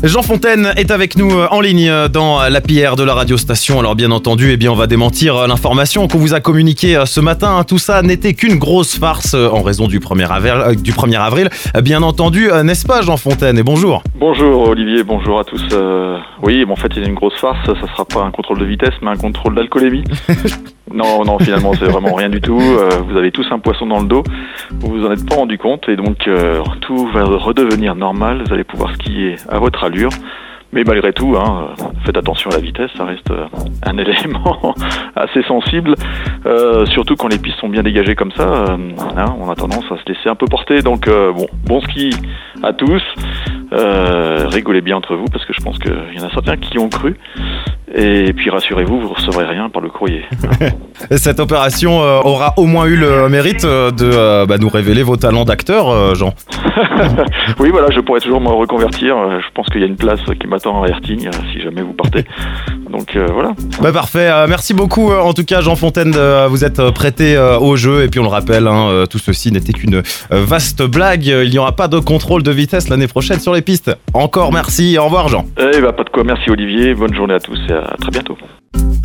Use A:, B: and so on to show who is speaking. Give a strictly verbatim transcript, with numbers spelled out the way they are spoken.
A: Jean Fontaine est avec nous en ligne dans l'Happy Hour de la radio station. Alors bien entendu, eh bien, on va démentir l'information qu'on vous a communiquée ce matin. Tout ça n'était qu'une grosse farce en raison du premier avril. Du premier avril. Bien entendu, n'est-ce pas Jean Fontaine? Et bonjour.
B: Bonjour Olivier, bonjour à tous. Euh, oui, bon, en fait il y a une grosse farce, ça sera pas un contrôle de vitesse mais un contrôle d'alcoolémie. Non, non, finalement c'est vraiment rien du tout. Euh, vous avez tous un poisson dans le dos, vous vous en êtes pas rendu compte et donc euh, tout va redevenir normal. Vous allez pouvoir skier à votre allure. Mais malgré tout, hein, faites attention à la vitesse, ça reste un élément assez sensible, euh, surtout quand les pistes sont bien dégagées comme ça, euh, hein, on a tendance à se laisser un peu porter. Donc euh, bon, bon ski à tous, euh, rigolez bien entre vous parce que je pense qu'il y en a certains qui y ont cru. Et puis rassurez-vous, vous ne recevrez rien par le courrier.
A: Cette opération euh, aura au moins eu le mérite de euh, bah, nous révéler vos talents d'acteur, euh, Jean.
B: Oui, voilà, je pourrais toujours me reconvertir. Je pense qu'il y a une place qui m'attend à Herting si jamais vous partez. Donc euh, voilà.
A: Bah, parfait. Euh, merci beaucoup. Euh, en tout cas, Jean Fontaine, euh, vous êtes prêté euh, au jeu. Et puis on le rappelle, hein, euh, tout ceci n'était qu'une euh, vaste blague. Il n'y aura pas de contrôle de vitesse l'année prochaine sur les pistes. Encore merci. Au revoir, Jean.
B: Eh bah, pas de quoi. Merci Olivier. Bonne journée à tous et à très bientôt.